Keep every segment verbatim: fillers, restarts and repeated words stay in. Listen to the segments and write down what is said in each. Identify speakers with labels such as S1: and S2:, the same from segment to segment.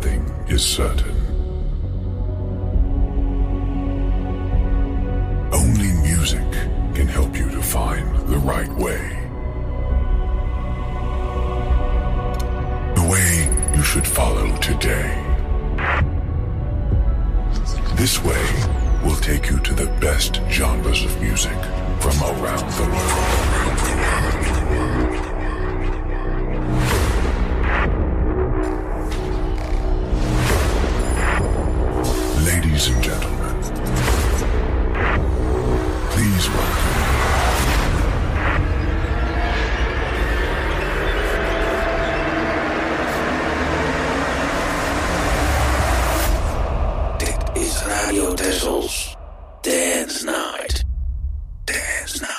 S1: thing is certain. Only music can help you to find the right way. The way you should follow today. This way will take you to the best genres of music from around the world. Ladies and gentlemen, please welcome.
S2: Dit is Radio Tessels Dance Night. Dance Night.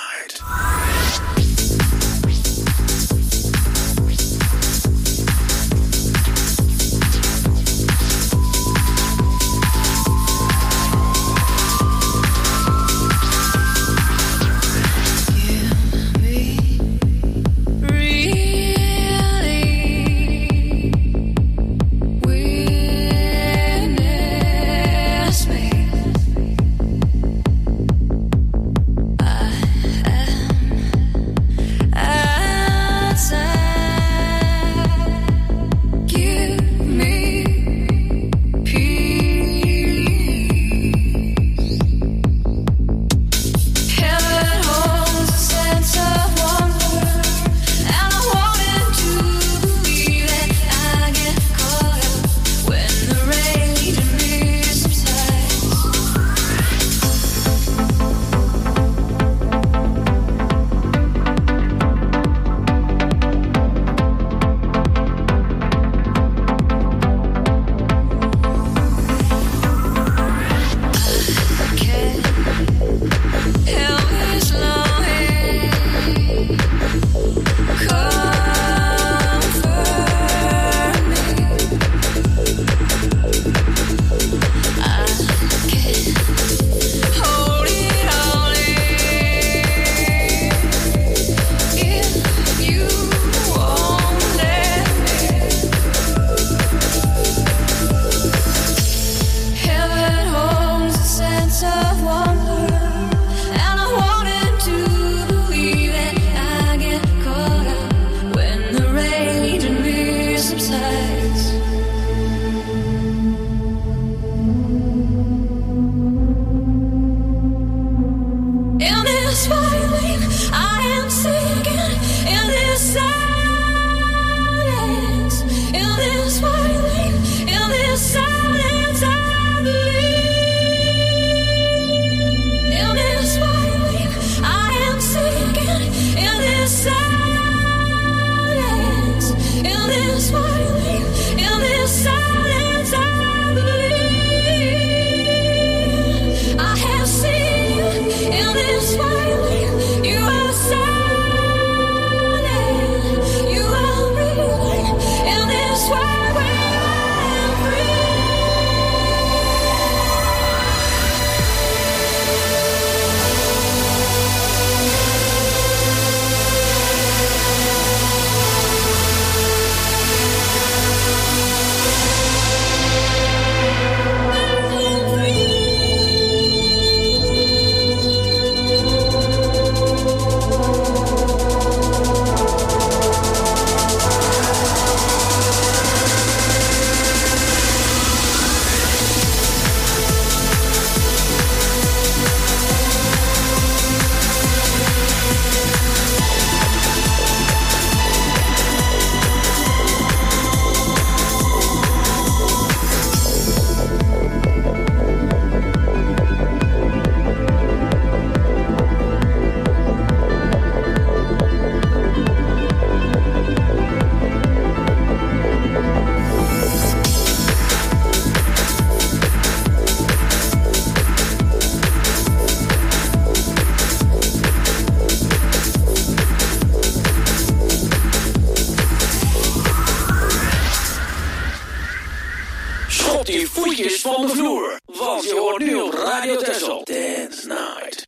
S3: Die voetjes van de vloer, want je hoort nu op Radio Tessel Dance Night.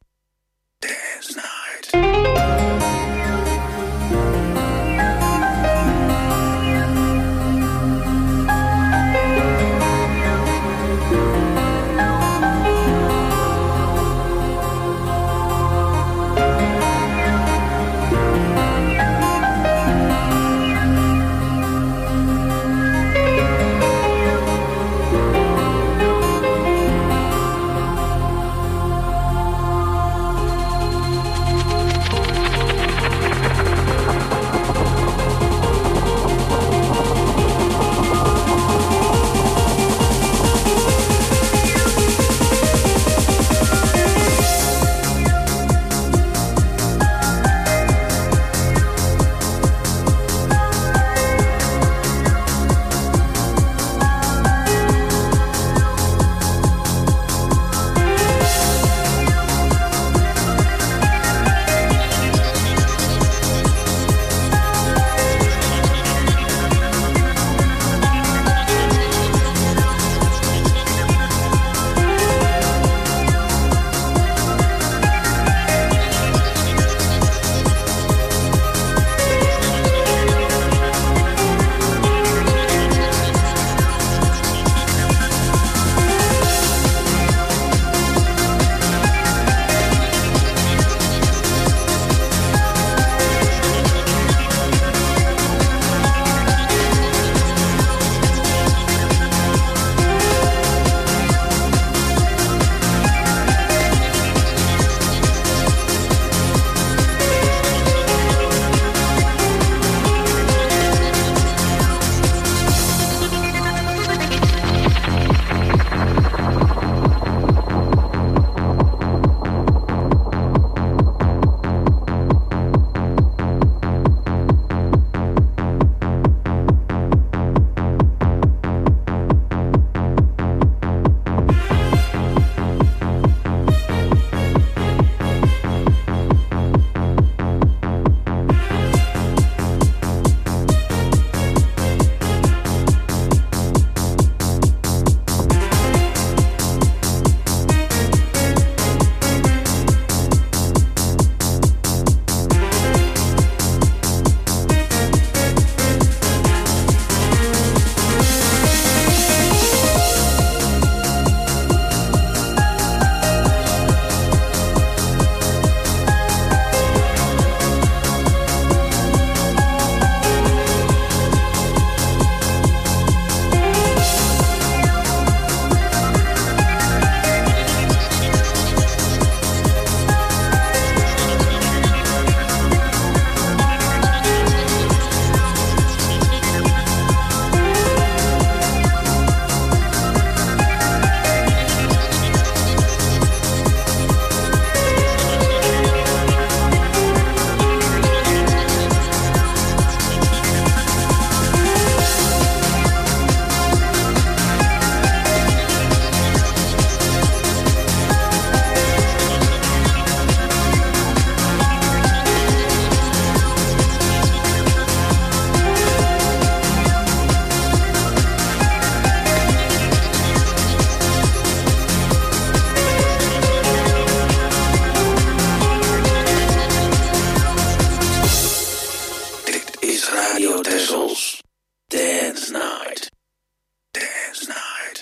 S3: Dance Night.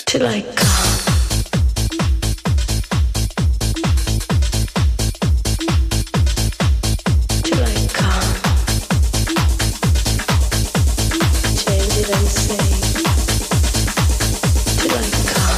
S4: till I come. Till I come. Change it and say, till I come.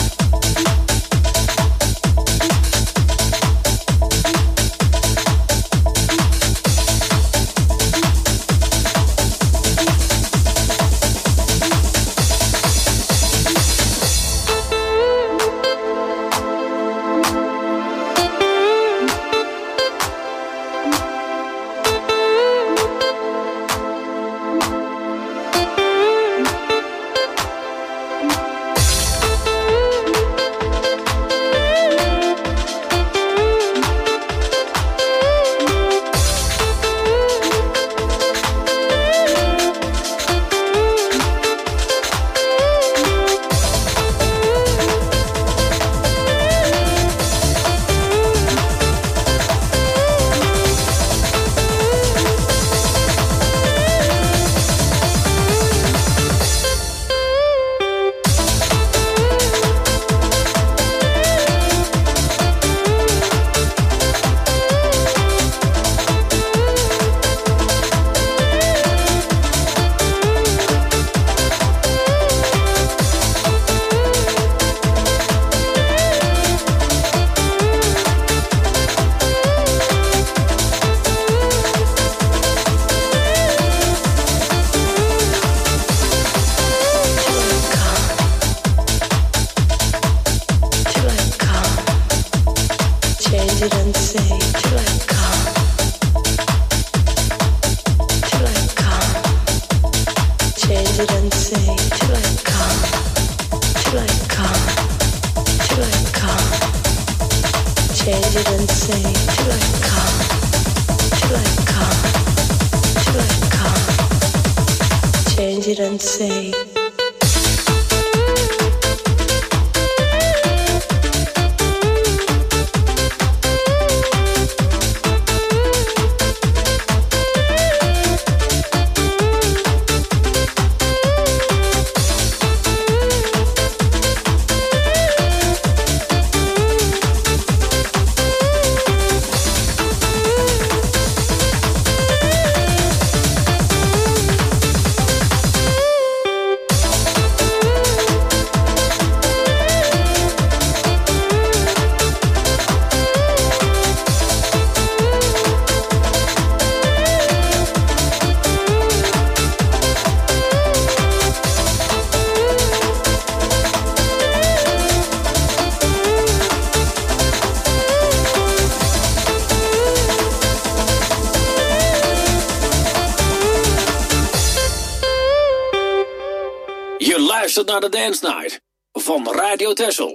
S3: Naar de Dance Night van Radio Texel.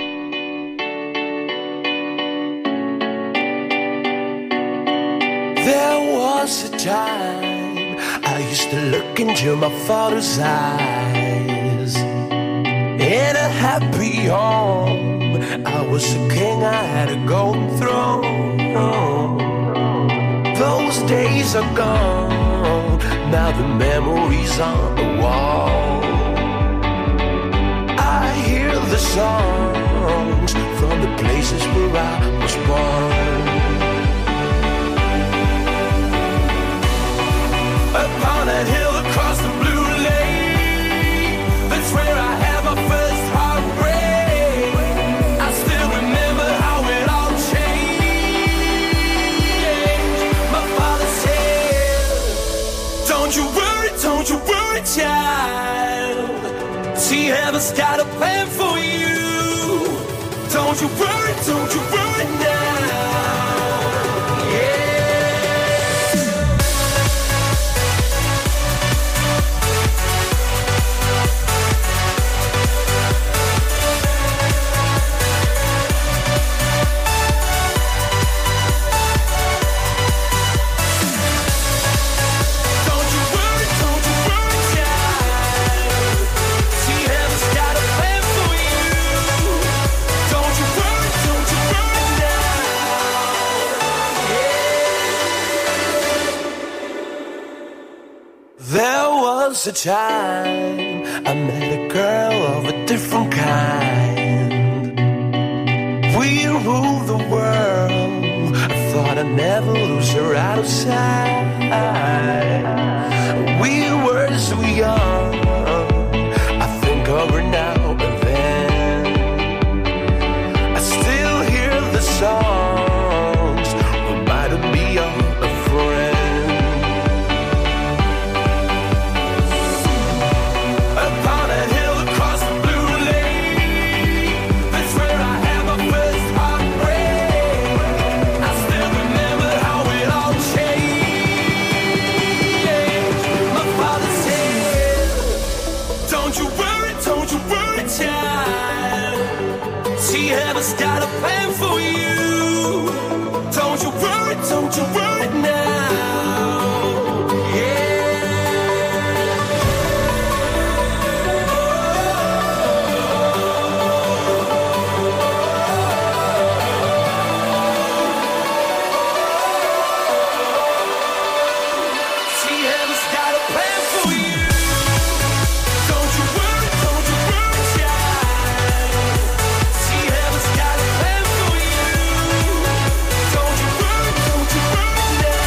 S5: There was a time I used to look into my father's eyes. In a happy home, I was a king, I had a golden throne. Those days are gone, now the memories on the wall. The songs from the places where I was born. Upon that hill across the blue lake, that's where I had my first heartbreak. I still remember how it all changed. My father said, don't you worry, don't you worry, child. See, heaven's got a plan for you. Don't you worry, don't you worry now. There was a time I met a girl of a different outside. We were so young. I think of her now and then. I still hear the songs reminding me of a friend. Upon a hill across the blue lake, that's where I had my first heartbreak. I still remember how it all changed. My father said, don't you worry, don't you worry, child. She heaven's got a plan for you. Don't you worry, don't you worry now. She heaven's got a plan for you. Don't you worry, don't you worry, child. She heaven's got a plan for you. Don't you worry, don't you worry now.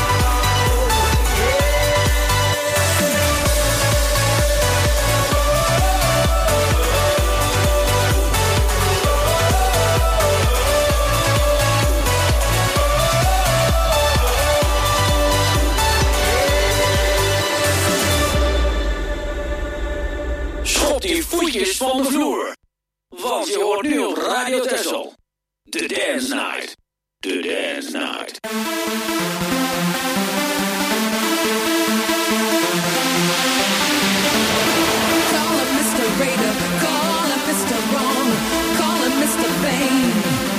S3: Schot die voetjes van de vloer. Want je hoort nu op Radio Texel. The Dance Night. The Dance Night.
S6: Call him Mister Raider, call him Mister Wrong, call him Mister Vain.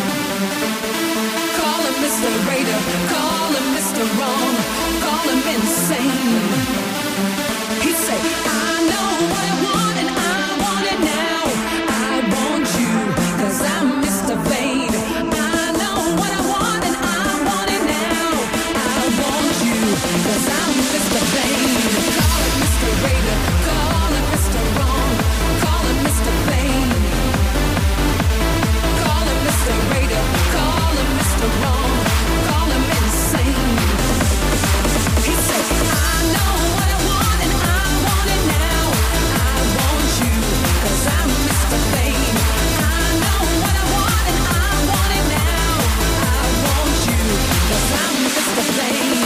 S6: Call him Mister Raider, call him Mister Wrong, call him insane. He say, I know what I want and I want it now. I want you, cause I'm Mister Vain. I know what I want and I want it now. I want you, cause I'm Mister Vain. Call him Mister Raider, call him Mister Wrong, call him Mister Vain. Call him Mister Raider, call him Mister Wrong, call him insane. He said, I know what I want and I want it now. I want you, cause I'm Mister Vain. I know what I want and I want it now. I want you, cause I'm Mister Vain.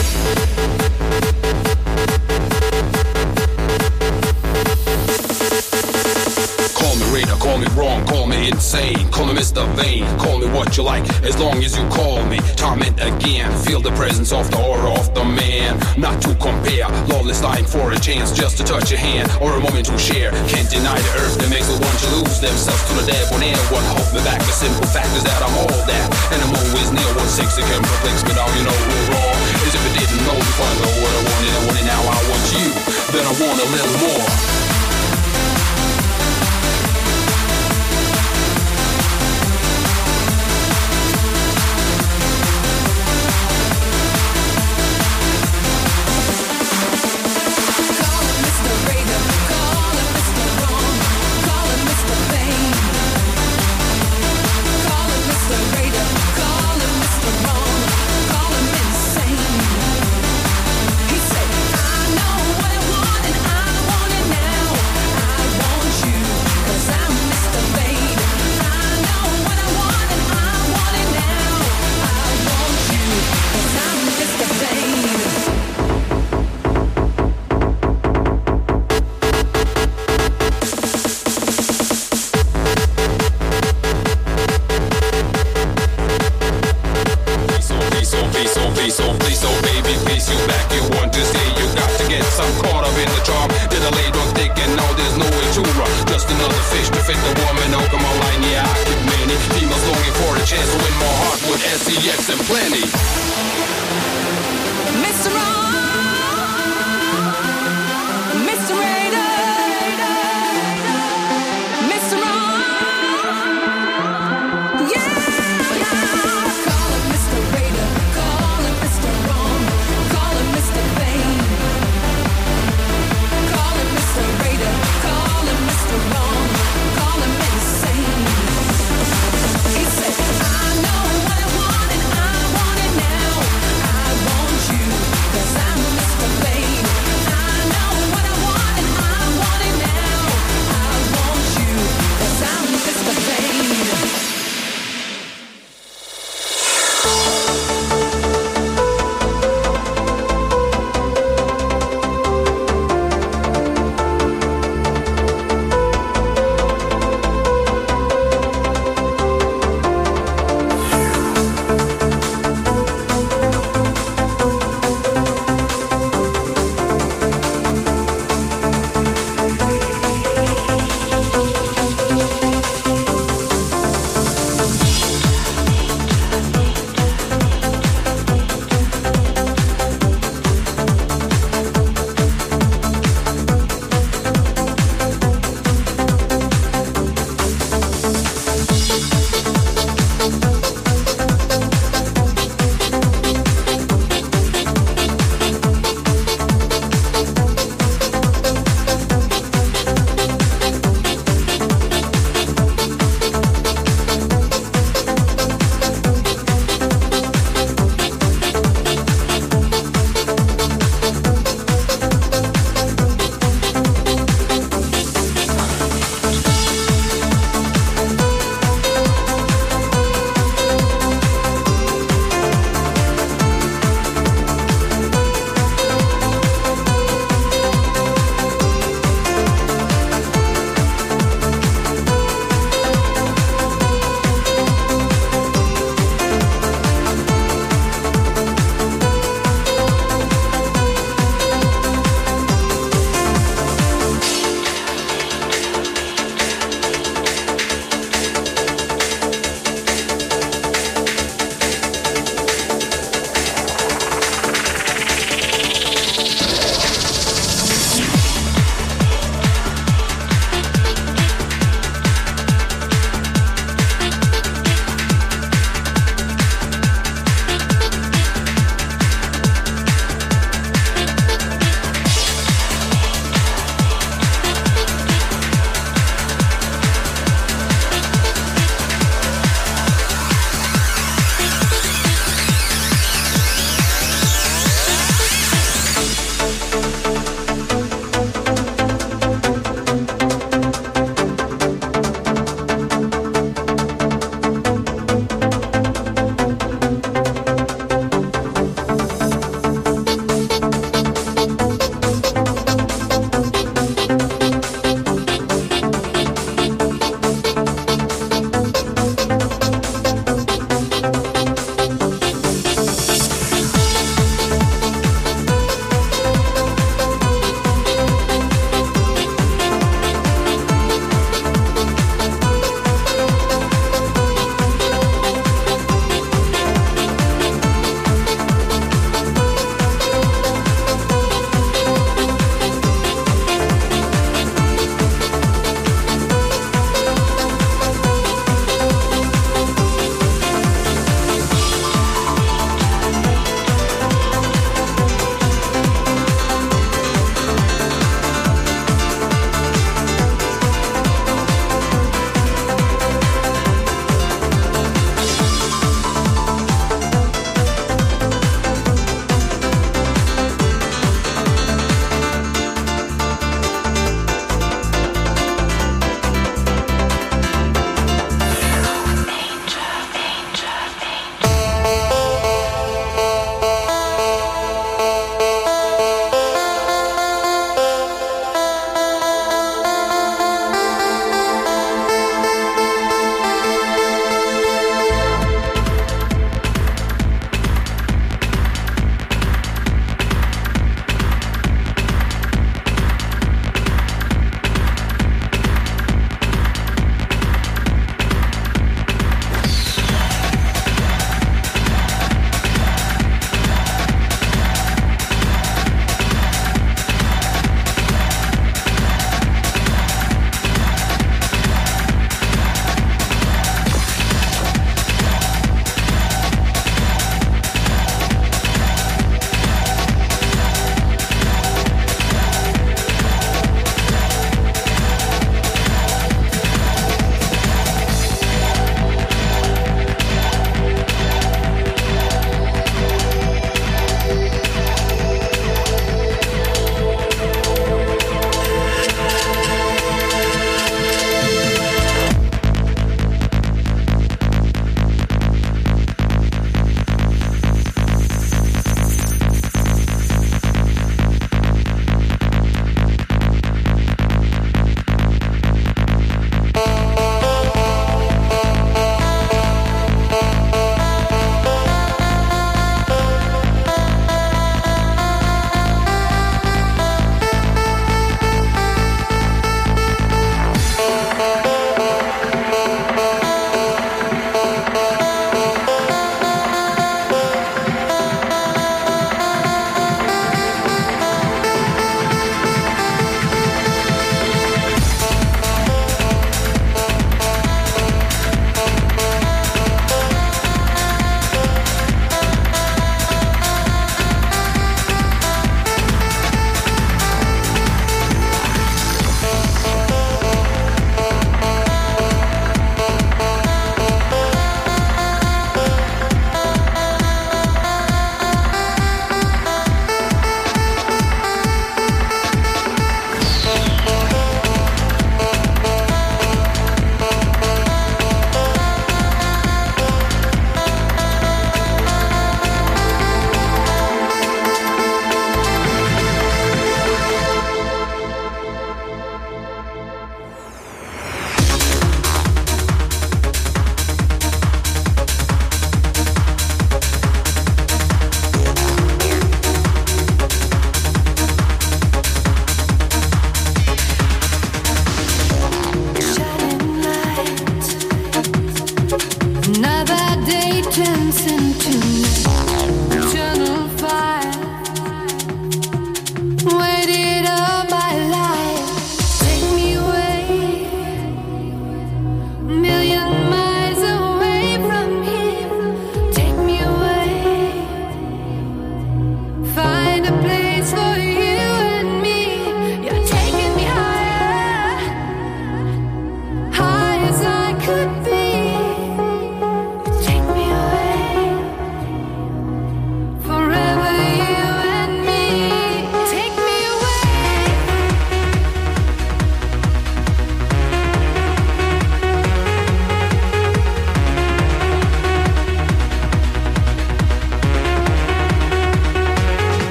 S7: Call me Raider, call me wrong, call me insane. Call me Mister Vain, call me what you like, as long as you call me. Torment again, feel the presence of the aura of the man. Not to compare, lawless dying for a chance just to touch your hand or a moment to share. Can't deny the earth that makes the one to lose themselves to the debonair. What hold me back? The simple fact is that I'm all that, and I'm always near. One six can perplex me down, you know who wrong. As if I didn't know before I know what I wanted, I want it now. I want you, then I want a little more.
S6: Call him Mister Raider, call him Mister Wrong, call him Mister Vain. Call him Mister Raider, call him Mister Wrong, call him insane. He said, I know what I want and I want it now. I want you, cause I'm Mister Vain. I know what I want and I want it now. I want you, cause I'm Mister Vain.
S7: Please, oh, please, oh, please, oh, please, oh, baby, please, you back, you want to stay, you got to get some caught up in the charm. Did I lay on thick and now there's no way to run. Just another fish to fit the woman, oh, come on, line, yeah, I keep many. Females longing for a chance to win my heart with S C X and plenty.
S6: Mister Wrong, Mister Raider, Mister Wrong, yeah. Call him Mister Raider, call him Mister Wrong, call him Mister Vain. Call him Mister Raider, call him Mister Wrong, call him insane. He said, I know what I want and I want it now. I want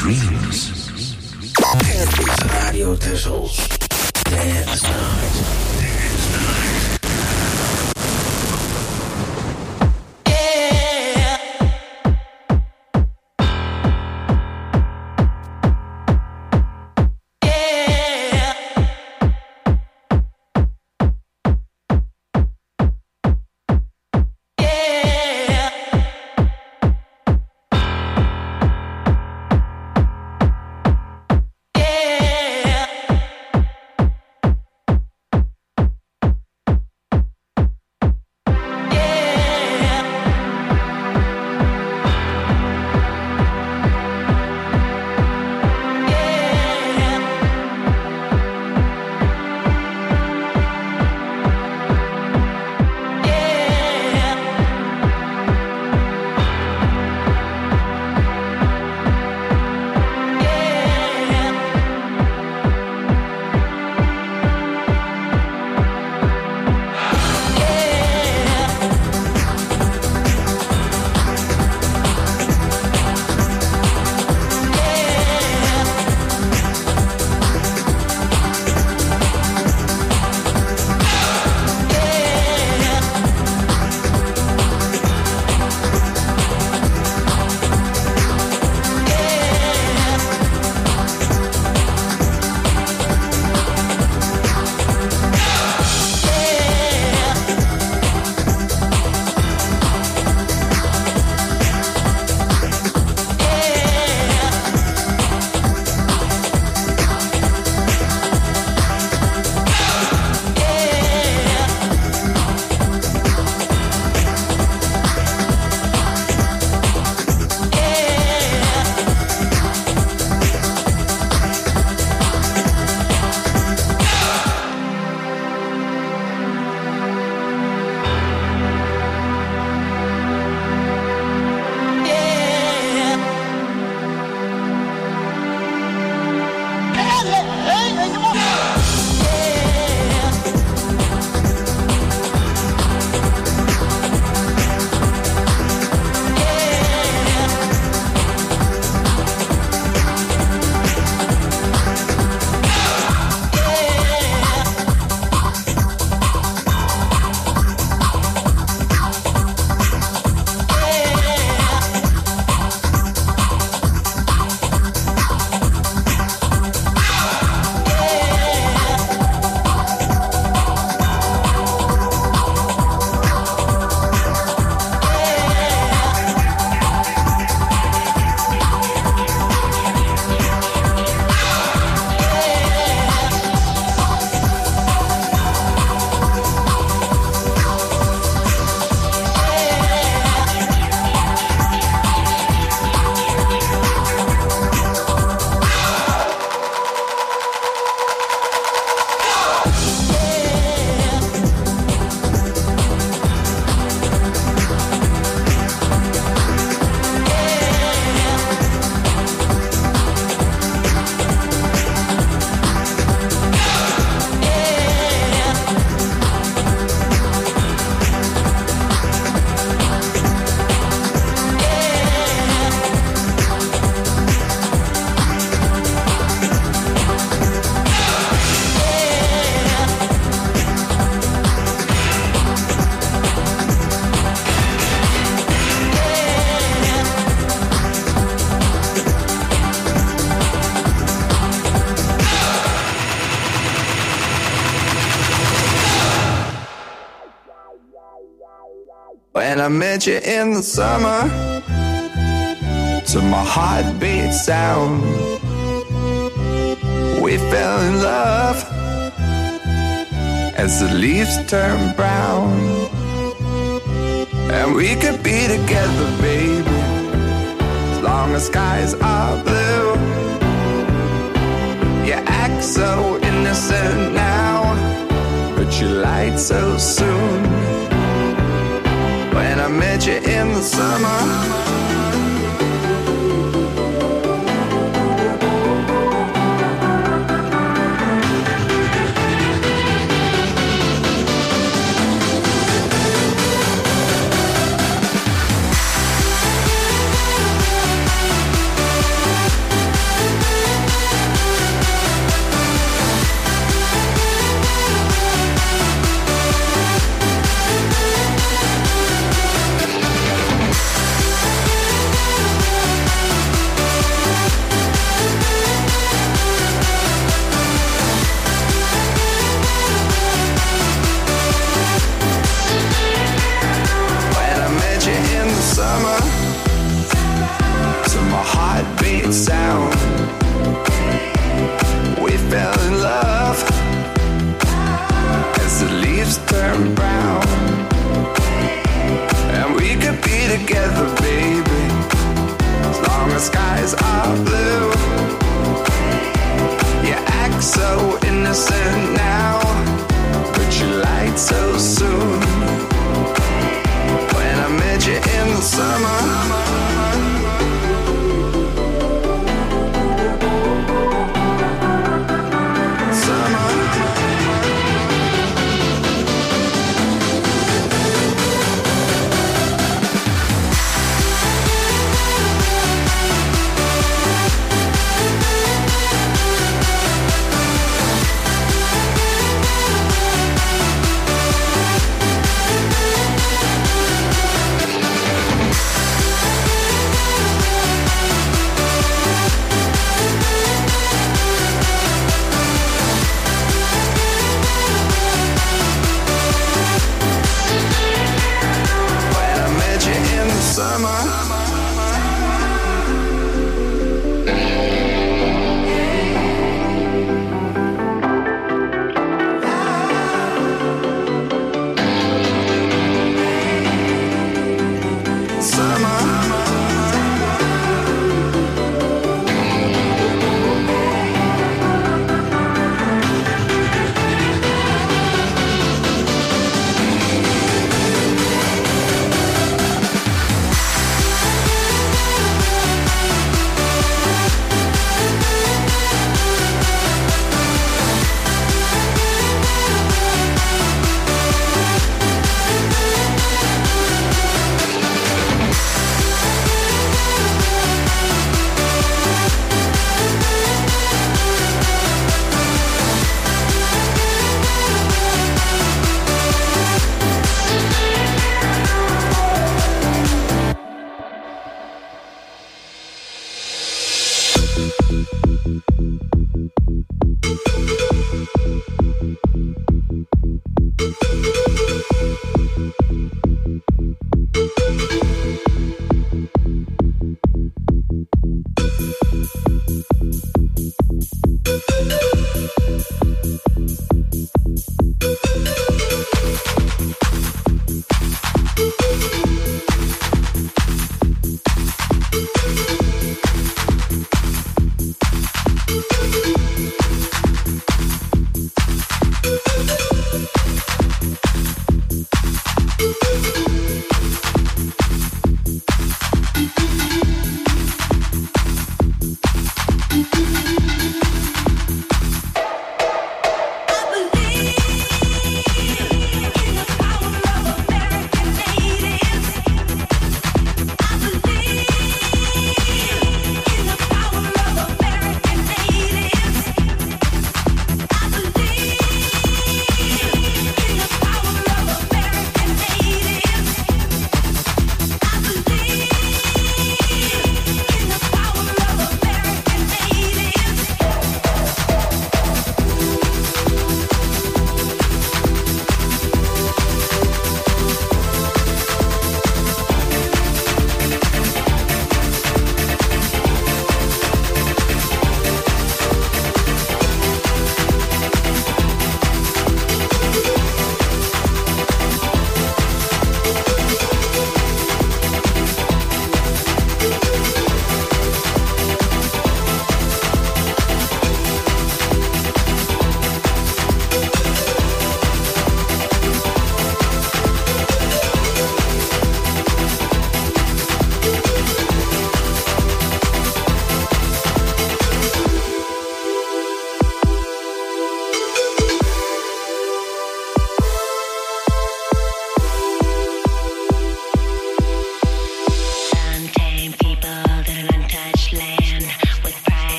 S1: dreams.
S2: Het is Radio Tessels Dance Night.
S8: When I met you in the summer, to my heartbeat sound, we fell in love as the leaves turn brown. And we could be together, baby, as long as skies are blue. You act so innocent now, but you lied so soon. When I met you in the summer, dark blue. You act so innocent now, but you lied so soon. When I met you in the summer,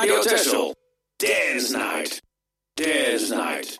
S3: Radio Texel. Dance Night. Dance Night.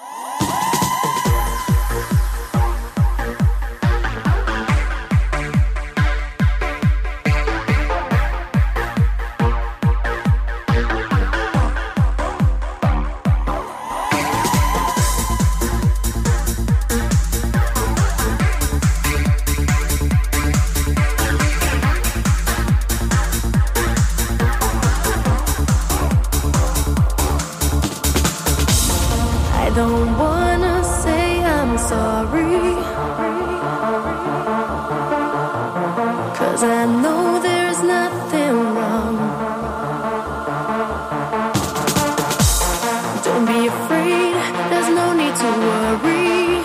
S4: I don't wanna say I'm sorry, 'cause I know there's nothing wrong. Don't be afraid, there's no need to worry,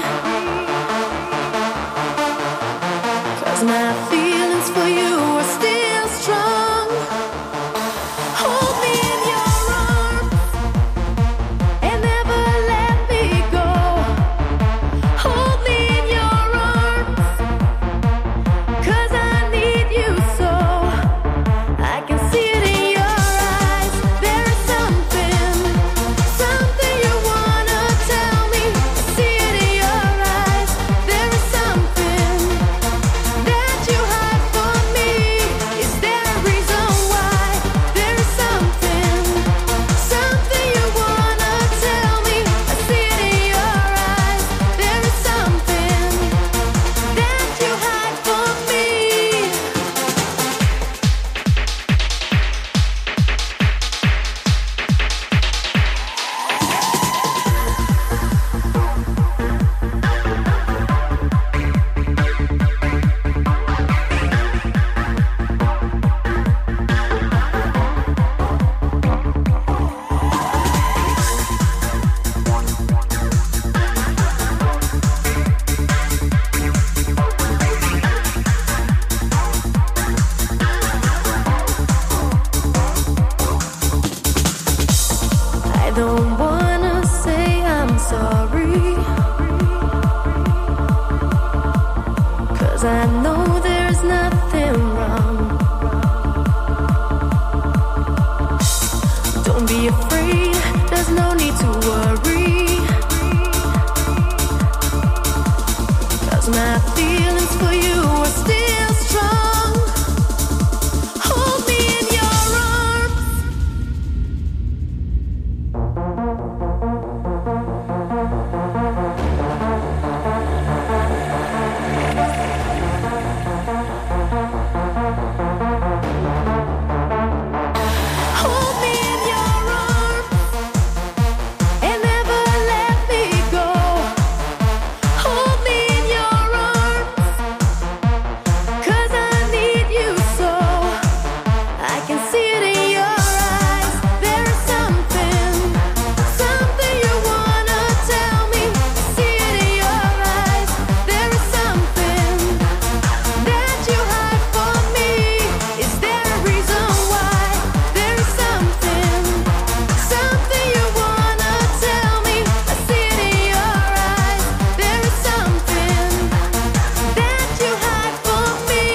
S4: 'cause my feelings for you are still strong. Hold me in your arms and never let me go. Hold me in your arms, 'cause I need you so. I can see it in your eyes. There is something, something you wanna tell me. I see it in your eyes. There is something that you hide from me. Is there a reason why? There is something, something you wanna tell me. I see it in your eyes. There is something that you hide from me. I don't wanna say I'm sorry, 'cause I know there's nothing wrong. Don't be afraid, there's no need to worry, 'cause my feelings for you are still strong. Hold me in your arms. Hold me in your arms and never let me go. Hold me in your arms, 'cause I need you so. I can see it in your eyes. There is something, something you wanna tell me. I see it in your eyes. There is something that you hide from me. Is there a reason why? There is something, something you wanna tell me. I see it in your eyes. There is something that you hide from me.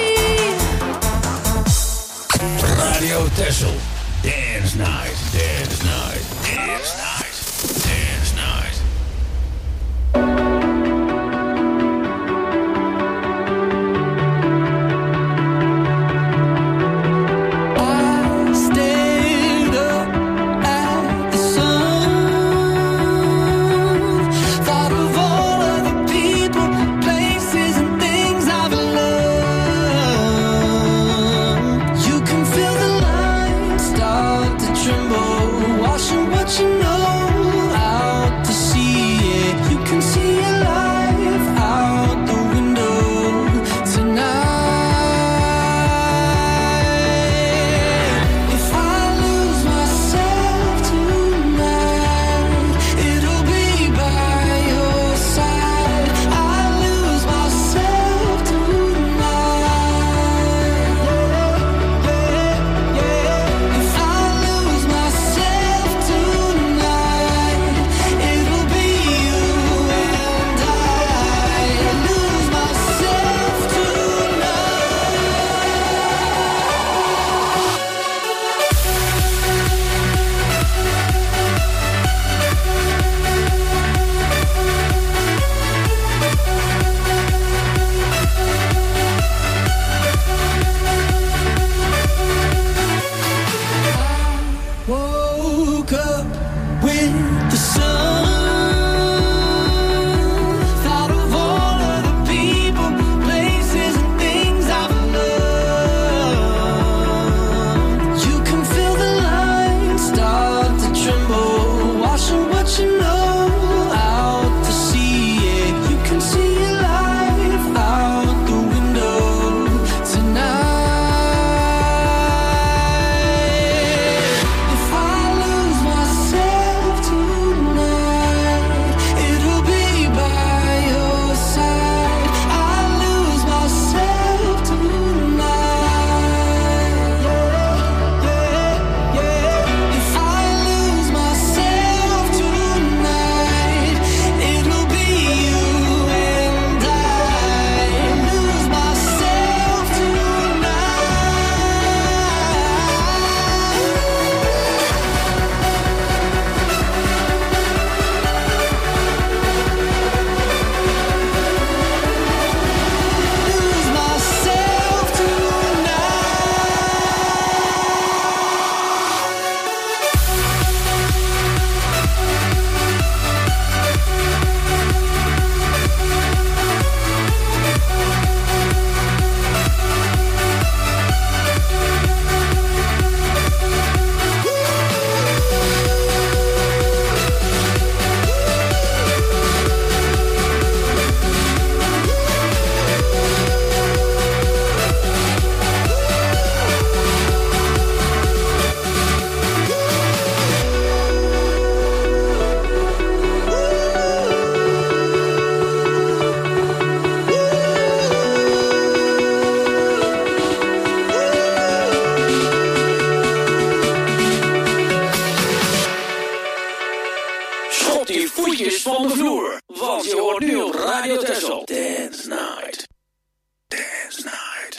S3: Radio Texel. Dance Night. Dance Night. Dance Night. Dance Night.
S5: I stayed up at the sun, thought of all of the people, places, and things I've loved. You can feel the lines start to tremble, washing what you know out
S3: voetjes van de vloer. Want je hoort nu op Radio Texel. Dance Night. Dance Night.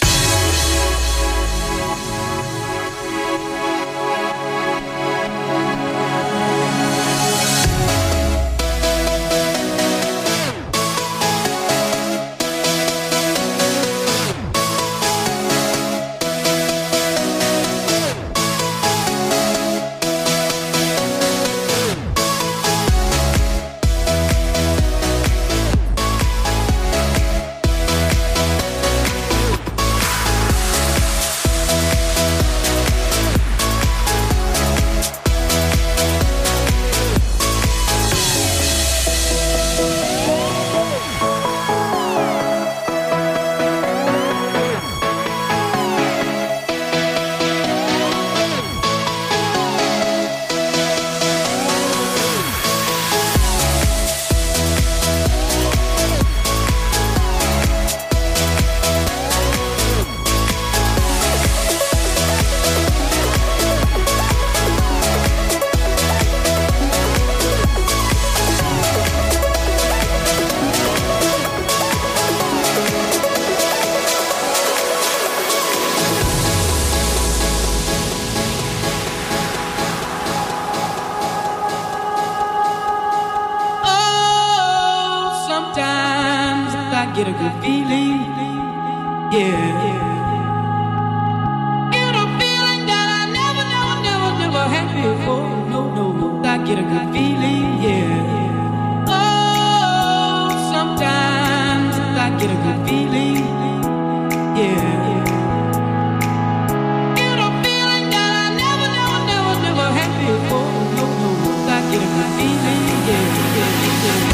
S6: Get a good feeling, yeah. Get a feeling that I never, never, never, never had before. No, no, I get a good feeling, yeah. Oh, sometimes I get a good feeling, yeah. Get a feeling that I never, never, never, never had before. No, no, I get a good feeling, yeah, yeah, yeah.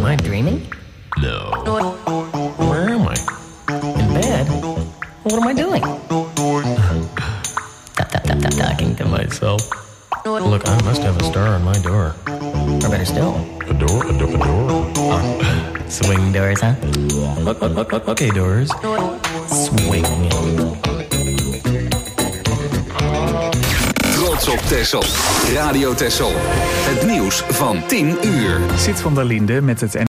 S9: I dreaming?
S10: No.
S9: Where am I? In bed? What am I doing? Tap, tap, tap, tap, talking to myself. Look, I must have a star on my door. Or better still,
S10: A door? A, do- a door?
S9: oh, swing doors, huh? Okay, doors. Swing.
S11: Trots op Texel. Radio Texel. Het nieuws van tien uur.
S12: Zit van der Linde met het